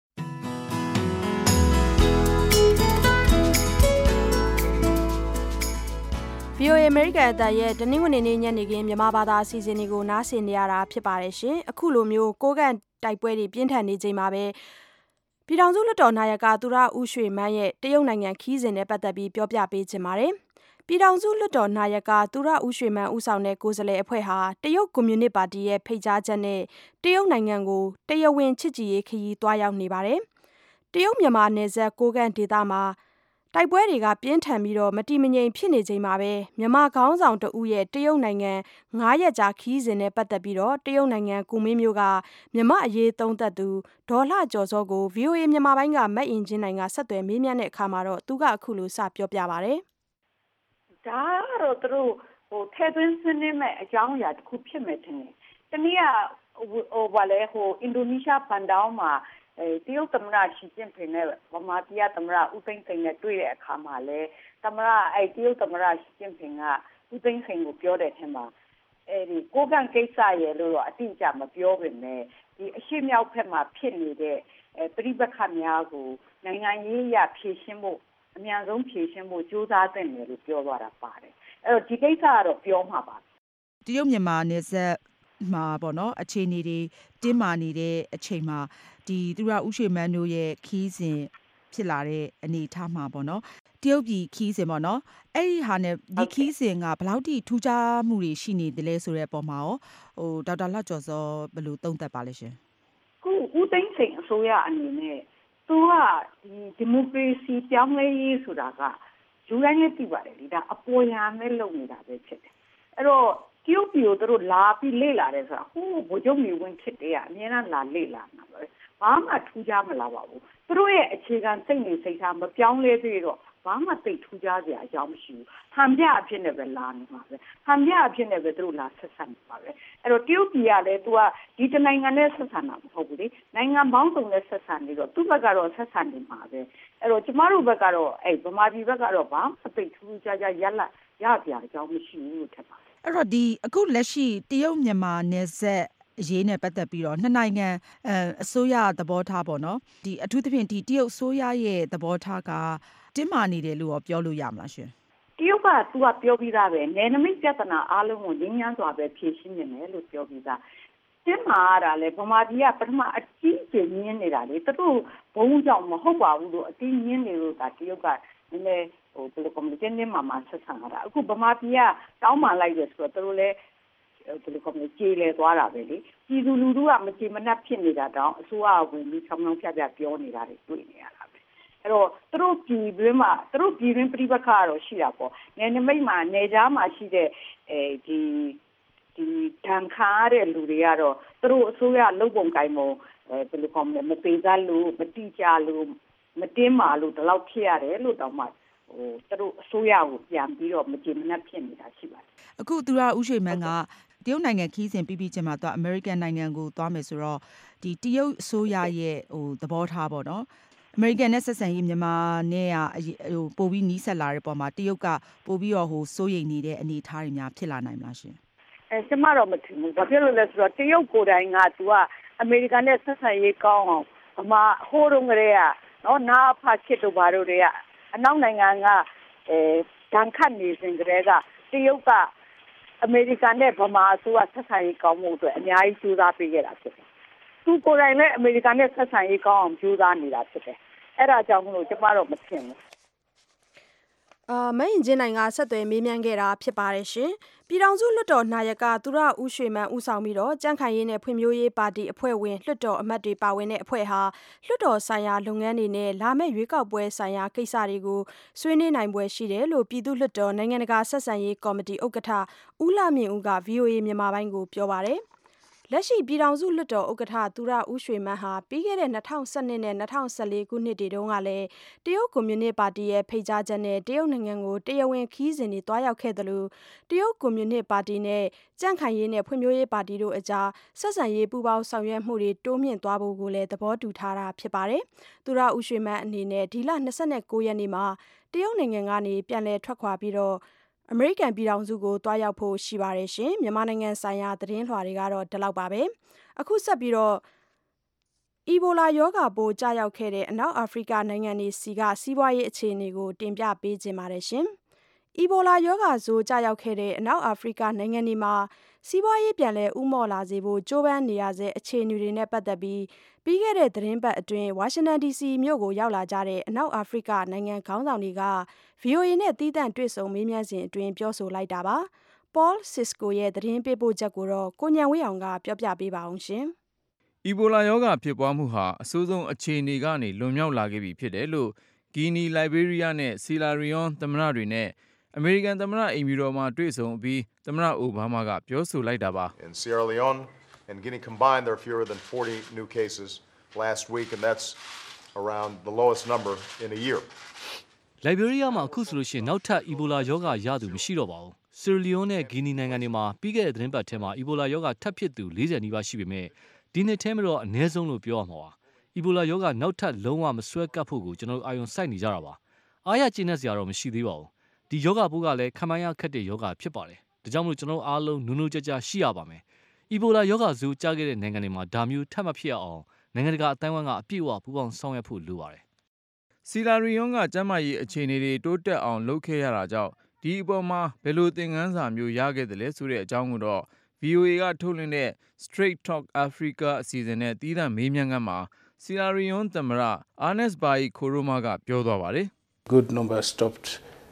VOA American အသံရဲ့တနင်္ဂနွေနေ့ညနေခင်းမြန်မာဘာသာအစီအစဉ်တွေကိုနားဆင်နေရတာဖြစ်ပါတယ်ရှင်။အခုလိုမျိုးကိုးကန့်တိုက်ပွဲတွေပြင်းထန်နေချိန်မှာပဲပြည်ထောင်စုလွှတ်တော်နာယကသူရဦးရွှေမန်းရဲ့တရုတ်နိုင်ငံခီးစဉ်နဲ့ပတ်သက်ပြီးပြောပြပေးချင်ပါတယ်။ပြည်ထောင်စုလွှတ်တော်နာယကသူရဦးရွှေမန်းဦးဆောင်တဲ့ကိုယ်စားလှယ်အဖွဲ့ဟာတရုတ်ကွန်မြူနစ်ပါတီရဲ့ဖိတ်ကြားချက်နဲ့တရုတ်နိုင်ငံကိုတရားဝင်ချစ်ကြည်ရေးခရီးသွားရောက်နေပါတယ်။တရုတ်မြန်မာနယ်စပ်ကိုးကန့်ဒေသမှာတိုက်ပွဲတွေကပြင်းထန်ပြီးတော့မတိမငြိမ်ဖြစ်နေချိန်မှာပဲမြန်မာခေါင်းဆောင်တဦးရဲ့တရုတ်နိုင်ငံ9ရက်ကြာခီးစဉ်နဲ့ပတ်သက်ပြီးတော့တရုတ်နိုင်ငံကူမင်းမြို့ကမြန်မာအရေးသုံးသပ်သူဒေါ်လှကျော်စောကို VOA မြန်မာပိုင်းကမတ်အင်ဂျင်နိုင်ကဆက်သွယ်မေးမြန်းတဲ့အခါမှာတော့သူကအခုလိုစပြောပြပါဗျဒါကတော့သူတို့ထဲသွင်းစနစ်မဲ့အကြောင်းအရာတစ်ခုဖြစ်မဲ့တင်တယ်တနည်းဘာလဲအင်ဒိုနီးရှားပန်တောင်းမှာတရုတ်သမ္မတရှီကျင့်ဖင်နဲ့ဗမာပြည်သမ္မတဦးသိန်းစိန်နဲ့တွေ့တဲ့အခါမှာလဲသမ္မတတရုတ်သမ္မတရှီကျင့်ဖင်ကဦးသိန်းစိန်ကိုပြောတဲ့အထက်မှာကိုကန့်ကိစ္စရဲ့လို့တော့အတိအကျမပြောပေမဲ့ဒီအရှိမြောက်ဘက်မှာဖြစ်နေတဲ့ပြိပက္ခများကိုနိုင်ငံရေးအရဖြေရှင်းဖို့အများဆုံးဖြေရှင်းဖို့ကြိုးစားတဲ့နယ်လို့ပြောသွားတာပါတယ်အဲ့တော့ဒီကိစ္စကတော့ပြောမှာပါတရုတ်မြန်မာနယ်စပ်မှာပေါ့နော်အခြေအနေတွေတင်းမာနေတဲ့အချိန်မှာဒီသူရဦးရွှေမန်းတို့ရဲ့ခီးစဉ်ဖြစ်လာတဲ့အနေအထားမှာပေါ့နော်တရုတ်ပြည်ခီးစဉ်ပေါ့နော်အဲ့ဒီဟာနဲ့ဒီခီးစဉ်ကဘယ်လောက်ထိထူးခြားမှုတွေရှိနေတယ်လဲဆိုတဲ့အပေါ်မှာရောဒေါက်တာလှကျော်စောဘယ်လိုသုံးသပ်ပါလဲရှင်ခုဦးသိန်းစိန်အစိုးရအနေနဲ့သူကဒီမိုကရေစီပြောင်းလဲရေးဆိုတာကလူတိုင်းသိပါတယ်လေဒါအပေါ်ရမဲ့လုပ်နေတာပဲဖြစ်တယ်အဲ့တော့တရုတ်ပြည်ကိုသူတို့လာပြီးလေ့လာတယ်ဆိုတာဗိုလ်ချုပ်နေဝင်ဖြစ်တယ်ကအများနဲ့လာလေ့လာတာပဲဘာမှထူးခြားမလာပါဘူးသူတို့ရဲ့အခြေခံစိတ်နေစိတ်ထားမပြောင်းလဲသေးတော့ဘာမှသိထူးခြားစရာအကြောင်းမရှိဘူးဟန်ပြအဖြစ်နဲ့ပဲလာနေမှာပဲဟန်ပြအဖြစ်နဲ့ပဲသူတို့လာဆက်ဆံနေပါပဲအဲ့တော့တရုတ်ပြည်ကလည်းသူကဒီတနိုင်ငံနဲ့ဆက်ဆံတာမဟုတ်ဘူးလေနိုင်ငံပေါင်းစုံနဲ့ဆက်ဆံနေတော့သူ့ဘက်ကတော့ဆက်ဆံနေမှာပဲအဲ့တော့ကျမတို့ဘက်ကတော့ဗမာပြည်ဘက်ကတော့ဘာမှသိထူးခြားရပြအကြောင်းမရှိဘူးလို့ထင်ပါတယ်အဲ့တော့ဒီအခုလက်ရှိတရုတ်မြန်မာနယ်စပ်အရေးနဲ့ပတ်သက်ပြီးတော့နှစ်နိုင်ငံအစိုးရသဘောထားပေါ့နော်ဒီအထူးသဖြင့်ဒီတရုတ်အစိုးရရဲ့သဘောထားကတင်းမာနေတယ်လို့ပြောလို့ရမလားရှင်တရုတ်ကသူကပြောပြီးသားပဲနယ်နိမိတ်ပြဿနာအားလုံးကိုငြင်းညမ်းစွာပဲဖြေရှင်းနေတယ်လို့ပြောပြီးသားတင်းမာရတာလေဗမာပြည်ကပထမအကြီးကျယ်ညင်းနေတာလေသူတို့ဘုံကြောင့်မဟုတ်ပါဘူးလို့အတင်းညင်းနေလို့ဒါတရုတ်ကနည်းနည်းဘယ်လိုကောမတင်းနေမှာဆက်ဆံရတာအခုဗမာပြည်ကတောင်းပန်လိုက်တယ်ဆိုတော့သူတို့လည်းဘယ်လိုကောမကြေးလဲသွားတာပဲလေပြည်သူလူထုကမကြေမနက်ဖြစ်နေတာတောင်အစိုးရဝင်ပြီးဆောင်းဆောင်းဖြတ်ပြောနေတာတွေတွေ့နေရတာပဲအဲ့တော့သူတို့ပြည်တွင်းပြိပက္ခကတော့ရှိတာပေါ့နယ်နိမိတ်မှာနယ်ကြားမှာရှိတဲ့ဒီဒဏ်ခါရတဲ့လူတွေကတော့သူတို့အစိုးရလုပ်ပုံကိုင်ပုံဘယ်လိုကောမပေးစားလို့မတိကျလို့မတင်းမာလို့ဒီလောက်ဖြစ်ရတယ်လို့တောင်မှသူတို့အစိုးရကိုပြန်ပြီးတော့မကြေမနက်ဖြစ်နေတာရှိပါတယ်အခုသူရဦးရွှေမန်းကတရုတ်နိုင်ငံခီးစဉ်ပြီးချင်းမှာသူအမေရိကန်နိုင်ငံကိုသွားမယ်ဆိုတော့ဒီတရုတ်အစိုးရရဲ့သဘောထားပေါ့နော်အမေရိကန်နဲ့ဆက်ဆံရေးမြန်မာနဲ့ပို့ပြီးနီးစပ်လာတဲ့ပုံမှာတရုတ်ကပို့ပြီးတော့စိုးရိမ်နေတဲ့အနေအထားတွေများဖြစ်လာနိုင်မလားရှင်ကျမတော့မထင်ဘူးဘာဖြစ်လို့လဲဆိုတော့တရုတ်ကိုယ်တိုင်ကသူကအမေရိကန်နဲ့ဆက်ဆံရေးကောင်းအောင်ဗမာဟိုးတုန်းကတည်းကနော်နာဖာချစ်တို့ဘာတို့တွေကအနောက်နိုင်ငံကဒဏ်ခတ်နေစဉ်ကတည်းကတရုတ်ကအမေရိကန်နဲ့ဗမာအစိုးရဆက်ဆံရေးကောင်းမှုအတွက်အများကြီးကြိုးစားပေးခဲ့တာဖြစ်တယ်။သူကိုယ်တိုင်လည်းအမေရိကန်နဲ့ဆက်ဆံရေးကောင်းအောင်ကြိုးစားနေတာဖြစ်တယ်။အဲ့ဒါကြောင့်မလို့ကျမတော့မထင်ဘူးမအင်ဂျင်နိုင်ကဆက်သွယ်မေးမြန်းခဲ့တာဖြစ်ပါတယ်ရှင်။ပြည်ထောင်စုလွှတ်တော်နာယကသူရဦးရွှေမန်းဦးဆောင်ပြီးတော့ကြံ့ခိုင်ရေးနဲ့ဖွံ့ဖြိုးရေးပါတီအဖွဲ့ဝင်လွှတ်တော်အမတ်တွေပါဝင်တဲ့အဖွဲ့ဟာလွှတ်တော်ဆိုင်ရာလုပ်ငန်းတွေနဲ့လာမယ့်ရွေးကောက်ပွဲဆိုင်ရာကိစ္စတွေကိုဆွေးနွေးနိုင်ပွဲရှိတယ်လို့ပြည်သူ့လွှတ်တော်နိုင်ငံတကာဆက်ဆံရေးကော်မတီဥက္ကဋ္ဌဦးလှမြင့်ဦးက VOA မြန်မာပိုင်းကိုပြောပါတယ်။လက်ရှိပြည်ထောင်စုလွှတ်တော်ဥက္ကဋ္ဌသူရဦးရွှေမန်းဟာပြီးခဲ့တဲ့2012နဲ့2014ခုနှစ်တွေတုန်းကလည်းတရုတ်ကွန်မြူနစ်ပါတီရဲ့ဖိတ်ကြားချက်နဲ့တရုတ်နိုင်ငံကိုတရားဝင်ခီးစဉ်တွေတွားရောက်ခဲ့တယ်လို့တရုတ်ကွန်မြူနစ်ပါတီနဲ့ကြံ့ခိုင်ရေးနဲ့ဖွံ့ဖြိုးရေးပါတီတို့အကြားဆက်ဆံရေးပူးပေါင်းဆောင်ရွက်မှုတွေတိုးမြင့်သွားဖို့ကိုလည်းသဘောတူထားတာဖြစ်ပါတယ်။သူရဦးရွှေမန်းအနေနဲ့ဒီလ29ရက်နေ့မှာတရုတ်နိုင်ငံကနေပြန်လည်ထွက်ခွာပြီးတော့အမေရိကန်ပြည်ထောင်စုကိုတွားရောက်ဖို့ရှိပါတယ်ရှင်မြန်မာနိုင်ငံဆိုင်ရာသတင်းလွှာတွေကတော့ဒီလောက်ပါပဲအခုဆက်ပြီးတော့အီဘိုလာရောဂါပိုးကြာရောက်ခဲ့တဲ့အနောက်အာဖရိကနိုင်ငံတွေစီကစီးပွားရေးအခြေအနေကိုတင်ပြပေးခြင်းပါတယ်ရှင်အီဘိုလာရောဂါဆိုးကြာရောက်ခဲ့တဲ့အနောက်အာဖရိကနိုင်ငံတွေမှာစီးပွားရေးပြန်လည်ဥမော့လာစေဖို့ကြိုးပမ်းနေရတဲ့အခြေအနေတွေနဲ့ပတ်သက်ပြီးပြီးခဲ့တဲ့သတင်းပတ်အတွင်းဝါရှင်တန် DC မြို့ကိုရောက်လာကြတဲ့အနောက်အာဖရိကနိုင်ငံခေါင်းဆောင်တွေက VOA နဲ့တီးတန့်တွေ့ဆုံမေးမြန်းစဉ်အတွင်းပြောဆိုလိုက်တာပါ။ Paul Cisco ရဲ့သတင်းပေးပို့ချက်ကိုတော့ကိုညံဝင်းအောင်ကပြောပြပေးပါအောင်ရှင်။အီဘိုလာရောဂါဖြစ်ပွားမှုဟာအဆိုးဆုံးအခြေအနေကနေလွန်မြောက်လာခဲ့ပြီဖြစ်တယ်လို့ဂီနီလိုက်ဘေးရီးယားနဲ့ဆီလာရီယွန်သမ္မတတွေနဲ့အမေရိကန်သမ္မတအိမ်ဖြူတော်မှာတွေ့ဆုံပြီးသမ္မတအိုဘားမားကပြောဆိုလိုက်တာပါ။ In Sierra Leone and Guinea combined there are fewer than 40 new cases last week and that's around the lowest number in a year. လိုက်ဘေးရီးယားမှာအခုဆိုလို့ရှိရင်နောက်ထပ်အီဘိုလာရောဂါရသူမရှိတော့ပါဘူး။ဆီရီလီယွန်းနဲ့ဂီနီနိုင်ငံတွေမှာပြီးခဲ့တဲ့သတင်းပတ်ထဲမှာအီဘိုလာရောဂါထပ်ဖြစ်သူ40နီးပါးရှိပေမဲ့ဒီနှစ်ထဲမှာတော့အနည်းဆုံးလို့ပြောရမှာပါ။အီဘိုလာရောဂါနောက်ထပ်လုံးဝမဆွဲကပ်ဖို့ကိုကျွန်တော်အာရုံစိုက်နေကြတာပါ။အားရကျေနပ်စရာတော့မရှိသေးပါဘူး။ဒီရောဂါပိုးကလည်းခံမရခက်တဲ့ရောဂါဖြစ်ပါတယ်။ဒါကြောင့်မို့ကျွန်တော်အားလုံးနူးနူးကြကြရှိရပါမယ်။အီဘိုလာရောဂါဇိုးကြားခဲ့တဲ့နိုင်ငံတွေမှာဒါမျိုးထပ်မဖြစ်အောင်နိုင်ငံတကာအတိုင်းအဝန်ကအပြည့်အဝပူးပေါင်းဆောင်ရွက်ဖို့လိုပါတယ်။ဆီလာရီယွန်းကကျန်းမာရေးအခြေအနေတွေတိုးတက်အောင်လုပ်ခဲ့ရတာကြောင့်ဒီအပေါ်မှာဘယ်လိုသင်ခန်းစာမျိုးရခဲ့တယ်လဲဆိုတဲ့အကြောင်းကိုတော့ VOA ကထုတ်လွှင့်တဲ့ Straight Talk Africa အစီအစဉ်နဲ့သီးသန့်မေးမြန်းခန်းမှာဆီလာရီယွန်းသမ္မတ Ernest Bai Koroma ကပြောသွားပါတယ်။ Good number stopped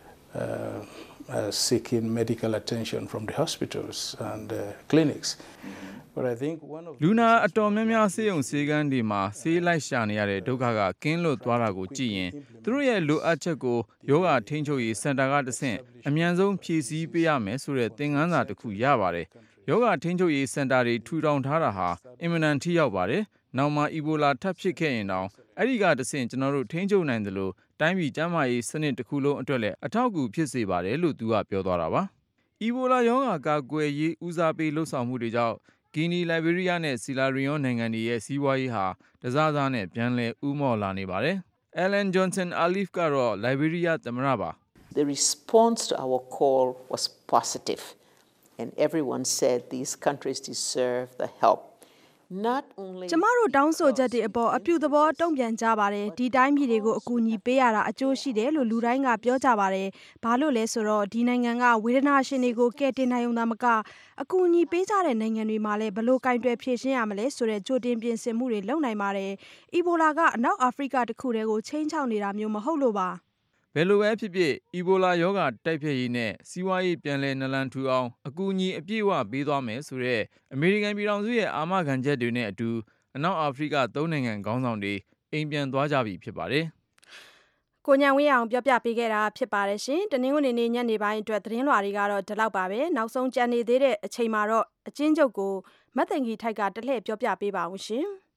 seeking medical attention from the hospitals and clinics. But I think one of လူနာအတော်များများဆေးရုံဆေးခန်းတွေမှာဆေးလိုက်ရှာနေရတဲ့ဒုက္ခကကင်းလွတ်သွားတာကိုကြည့်ရင်သူတို့ရဲ့လိုအပ်ချက်ကိုယောဂထိန်းချုပ်ရေးစင်တာကတဆင့်အမြန်ဆုံးဖြည့်ဆည်းပေးရမယ်ဆိုတဲ့သင်ခန်းစာတစ်ခုရပါတယ်။ယောဂထိန်းချုပ်ရေးစင်တာတွေထူထောင်ထားတာဟာအင်မတန်ထိရောက်ပါတယ်။နောက်မှအီဘိုလာထပ်ဖြစ်ခဲ့ရင်တောင်အဲ့ဒီကတဆင့်ကျွန်တော်တို့ထိန်းချုပ်နိုင်တယ်လို့တိုင်းပြည်ကျန်းမာရေးစနစ်တစ်ခုလုံးအတွက်လည်းအထောက်အကူဖြစ်စေပါတယ်လို့သူကပြောသွားတာပါ။အီဘိုလာရောဂါကာကွယ်ရေးဦးစားပေးလှုပ်ဆောင်မှုတွေကြောင့်ဂီနီလိုက်ဘေးရီးယားနဲ့ဆီလာရီယွန်းနိုင်ငံတွေရဲ့စီးပွားရေးဟာတစားစားနဲ့ပြန်လည်ဦးမော့လာနေပါတယ်။ Ellen Johnson Sirleaf ကတော့လိုက်ဘေးရီးယားသမ္မတပါ။ The response to our call was positive and everyone said these countries deserve the help. ကျမတို့တောင်းဆိုချက်တွေအပေါ်အပြုသဘောတုံ့ပြန်ကြပါတယ်ဒီတိုင်းပြည်တွေကိုအကူအညီပေးရတာအကျိုးရှိတယ်လို့လူတိုင်းကပြောကြပါတယ်ဘာလို့လဲဆိုတော့ဒီနိုင်ငံကဝေဒနာရှင်တွေကိုကယ်တင်နိုင်ုံသာမကအကူအညီပေးကြတဲ့နိုင်ငံတွေမှာလည်းဘလို့ကင်တွယ်ဖြည့်ရှင်းရမလဲဆိုတဲ့ကြိုတင်ပြင်ဆင်မှုတွေလုပ်နိုင်ပါတယ်အီဘိုလာကအနောက်အာဖရိကတစ်ခုတည်းကိုချိန်ချောက်နေတာမျိုးမဟုတ်လို့ပါဘယ်လိုပဲဖြစ်ဖြစ်အီဘိုလာရောဂါတိုက်ဖျက်ရေးနဲ့စီးပွားရေးပြန်လည်နလန်ထူအောင်အကူအညီအပြည့်အဝပေးသွားမယ်ဆိုတဲ့အမေရိကန်ပြည်ထောင်စုရဲ့အာမခံချက်တွေနဲ့အတူအနောက်အာဖရိက၃နိုင်ငံခေါင်းဆောင်တွေအိမ်ပြန်သွားကြပြီဖြစ်ပါတယ်။ကိုညံဝင်းအောင်ပြောပြပေးခဲ့တာဖြစ်ပါတယ်ရှင်။တနင်္ဂနွေနေ့ညနေပိုင်းအတွက်သတင်းလွှာတွေကတော့ဒီလောက်ပါပဲ။နောက်ဆုံးကြံနေသေးတဲ့အချိန်မှာတော့အချင်းချုပ်ကိုမတ်တန်ကြီးထိုက်ကတလှည့်ပြောပြပေးပါဦးရှင်။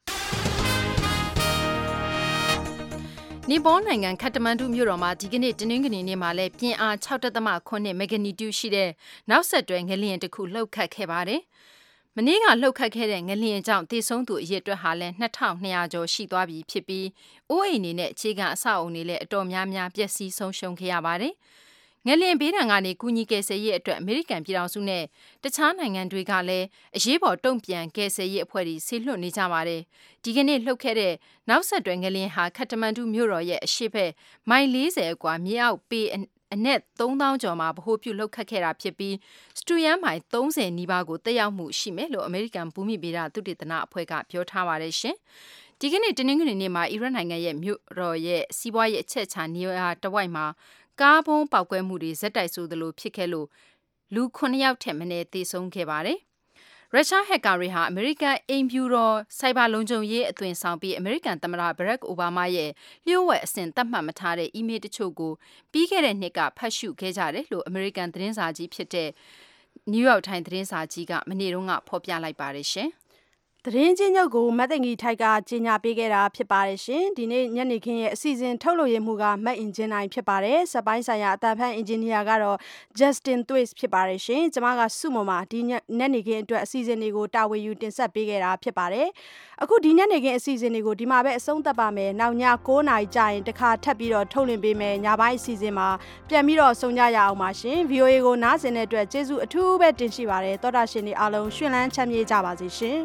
နီပေါနိုင်ငံခတ္တမန္ဒူမြို့တော်မှာဒီကနေ့တနင်္ဂနွေနေ့မှာလည်းပြင်းအား 6.9 မက်ဂနီကျူရှိတဲ့နောက်ဆက်တွဲငလျင်တစ်ခုလှုပ်ခတ်ခဲ့ပါတယ်။မနေ့ကလှုပ်ခတ်ခဲ့တဲ့ငလျင်ကြောင့်သေဆုံးသူအရေအတွက်ဟာလည်း2200ကျော်ရှိသွားပြီဖြစ်ပြီးအိုးအိမ်တွေနဲ့အခြေခံအဆောက်အုံတွေလည်းအတော်များများပျက်စီးဆုံးရှုံးခဲ့ရပါတယ်။ငလျင်ဘေးဒဏ်ကနေကူညီကယ်ဆယ်ရေးအတွက်အမေရိကန်ပြည်ထောင်စုနဲ့တခြားနိုင်ငံတွေကလည်းအရေးပေါ်တုံ့ပြန်ကယ်ဆယ်ရေးအဖွဲ့တွေဆေလွှတ်နေကြပါတယ်။ဒီကနေ့လှုပ်ခဲ့တဲ့နောက်ဆက်တွဲငလျင်ဟာခတ္တမန္ဒူမြို့တော်ရဲ့အရှေ့ဘက်မိုင်40အကွာမြေအောက်ပေအနက်3000ကျော်မှာဗဟိုပြုလှုပ်ခတ်ခဲ့တာဖြစ်ပြီးစတူယန်မိုင်30နီးပါးကိုတက်ရောက်မှုရှိမယ်လို့အမေရိကန်ဘူမိဗေဒသုတေသနအဖွဲ့ကပြောထားပါတယ်ရှင်။ဒီကနေ့တနင်္ဂနွေနေ့မှာအီရတ်နိုင်ငံရဲ့မြို့တော်ရဲ့စီးပွားရေးအချက်အခြာနေရာတဝိုက်မှာကားဘုံပေါက်ကွဲမှုတွေဇက်တိုက်ဆိုသလိုဖြစ်ခဲ့လို့လူ9ယောက်ထက်မနည်းသေဆုံးခဲ့ပါတယ်။ရုရှားဟက်ကာတွေဟာအမေရိကန်အိမ်ဖြူတော်စိုက်ဘာလုံခြုံရေးအသွင်ဆောင်ပြီးအမေရိကန်သမ္မတဘရက်အိုဘားမားရဲ့လျှို့ဝှက်အဆင့်သတ်မှတ်မထားတဲ့အီးမေးလ်တချို့ကိုပြီးခဲ့တဲ့နှစ်ကဖတ်ရှုခဲ့ကြတယ်လို့အမေရိကန်သတင်းစာကြီးဖြစ်တဲ့ New York Times သတင်းစာကြီးကမနေ့တုန်းကဖော်ပြလိုက်ပါတယ်ရှင်။သတင်းချင်းချုပ်ကိုမတ်တင်ကြီးထိုက်ကကြီးညာပေးခဲ့တာဖြစ်ပါတယ်ရှင်ဒီနေ့ညနေခင်းရဲ့အစီအစဉ်ထုတ်လို့ရမှုကမတ်အင်ဂျင်နိုင်ဖြစ်ပါတယ်စပိုင်းဆိုင်ရာအတန်ဖန်အင်ဂျင်နီယာကတော့ Justin Thwaites ဖြစ်ပါတယ်ရှင်ကျွန်မကစုမမှာဒီညနေခင်းအတွက်အစီအစဉ်တွေကိုတာဝန်ယူတင်ဆက်ပေးခဲ့တာဖြစ်ပါတယ်အခုဒီညနေခင်းအစီအစဉ်တွေကိုဒီမှာပဲအဆုံးသတ်ပါမယ်နောက်ည9:00နာရီကြာရင်တခါထပ်ပြီးတော့ထုတ်လွှင့်ပေးမယ်ညပိုင်းအစီအစဉ်မှာပြန်ပြီးတော့ဆုံကြရအောင်ပါရှင် VOA ကိုနားဆင်တဲ့အတွက်ကျေးဇူးအထူးပဲတင်ရှိပါတယ်သောတာရှင်တွေအားလုံးရှင်လန်းချမ်းမြေ့ကြပါစေရှင်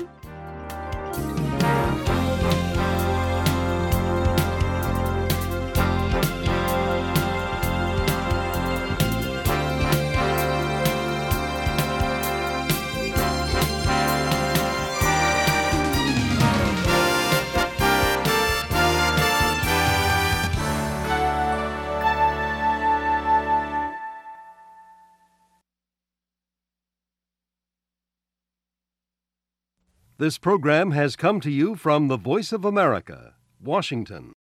This program has come to you from the Voice of America, Washington.